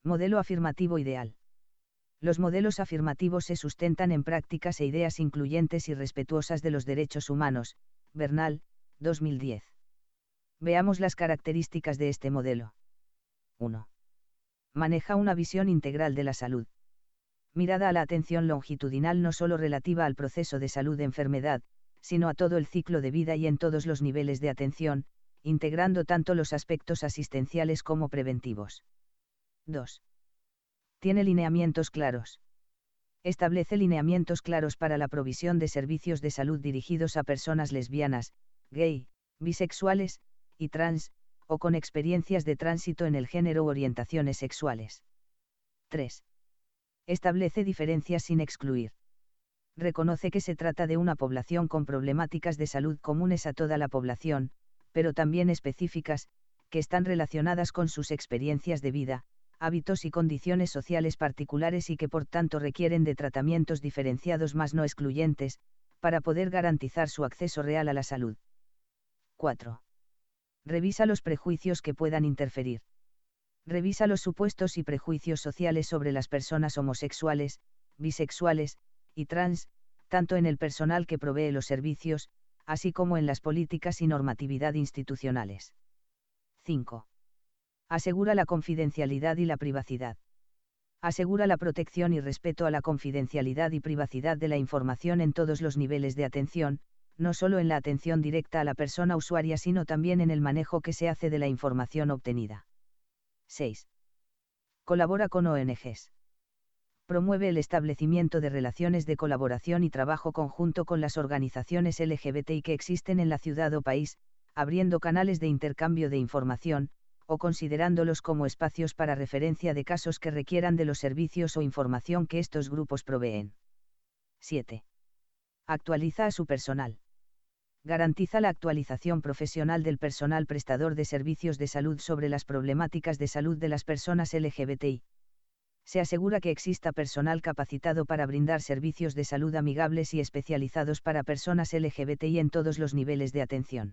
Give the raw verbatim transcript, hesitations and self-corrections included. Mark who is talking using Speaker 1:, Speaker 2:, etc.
Speaker 1: Modelo afirmativo ideal. Los modelos afirmativos se sustentan en prácticas e ideas incluyentes y respetuosas de los derechos humanos. Bernal, dos mil diez. Veamos las características de este modelo. uno. Maneja una visión integral de la salud. Mirada a la atención longitudinal no solo relativa al proceso de salud-enfermedad, sino a todo el ciclo de vida y en todos los niveles de atención, integrando tanto los aspectos asistenciales como preventivos. dos. Tiene lineamientos claros. Establece lineamientos claros para la provisión de servicios de salud dirigidos a personas lesbianas, gay, bisexuales, y trans, o con experiencias de tránsito en el género u orientaciones sexuales. tres. Establece diferencias sin excluir. Reconoce que se trata de una población con problemáticas de salud comunes a toda la población, pero también específicas, que están relacionadas con sus experiencias de vida, hábitos y condiciones sociales particulares y que por tanto requieren de tratamientos diferenciados más no excluyentes, para poder garantizar su acceso real a la salud. cuatro. Revisa los prejuicios que puedan interferir. Revisa los supuestos y prejuicios sociales sobre las personas homosexuales, bisexuales, y trans, tanto en el personal que provee los servicios, así como en las políticas y normatividad institucionales. cinco. Asegura la confidencialidad y la privacidad. Asegura la protección y respeto a la confidencialidad y privacidad de la información en todos los niveles de atención, no solo en la atención directa a la persona usuaria sino también en el manejo que se hace de la información obtenida. seis. Colabora con O N Ges. Promueve el establecimiento de relaciones de colaboración y trabajo conjunto con las organizaciones L G B T I que existen en la ciudad o país, abriendo canales de intercambio de información, o considerándolos como espacios para referencia de casos que requieran de los servicios o información que estos grupos proveen. siete. Actualiza a su personal. Garantiza la actualización profesional del personal prestador de servicios de salud sobre las problemáticas de salud de las personas L G B T I. Se asegura que exista personal capacitado para brindar servicios de salud amigables y especializados para personas L G B T I en todos los niveles de atención.